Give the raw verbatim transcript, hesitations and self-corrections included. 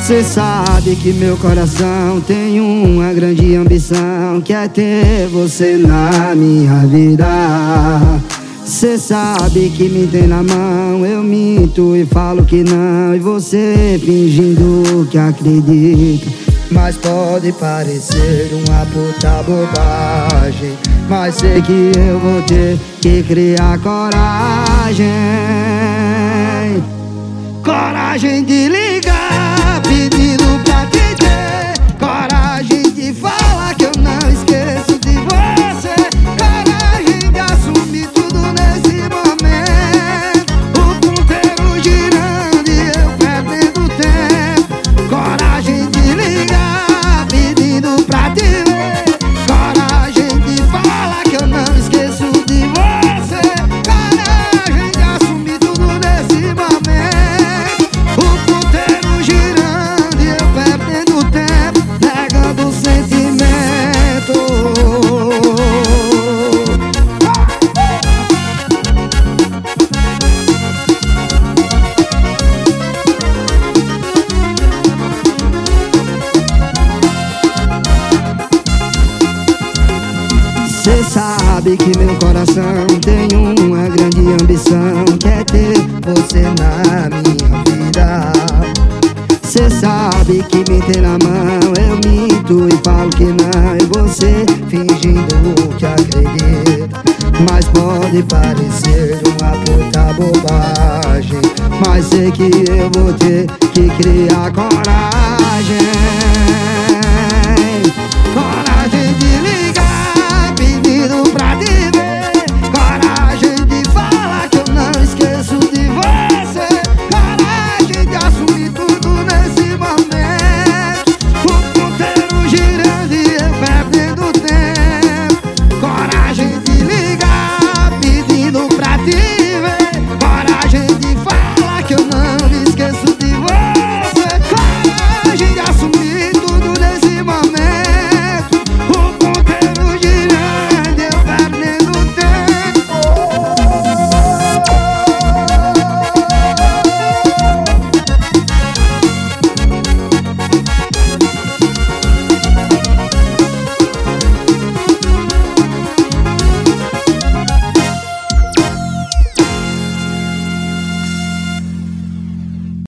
Cê sabe que meu coração tem uma grande ambição, que é ter você na minha vida. Cê sabe que me tem na mão, eu minto e falo que não, e você fingindo que acredita. Mas pode parecer uma puta bobagem, mas sei que eu vou ter que criar coragem. Coragem de ligar pedindo pra te ter, coragem de falar que eu não esqueço de você, coragem de assumir tudo nesse momento, o ponteiro girando e eu perdendo tempo. Coragem de ligar pedindo pra te ver, coragem de falar que eu não esqueço de você, coragem de assumir tudo nesse momento, o ponteiro girando e eu perdendo tempo, negando o sentimento. Cê sabe que meu coração tem uma grande ambição, que é ter você na minha vida. Cê sabe que me tem na mão, eu minto e falo que não, e você fingindo que acredita. Mas pode parecer uma puta bobagem, mas sei que eu vou ter que criar coragem.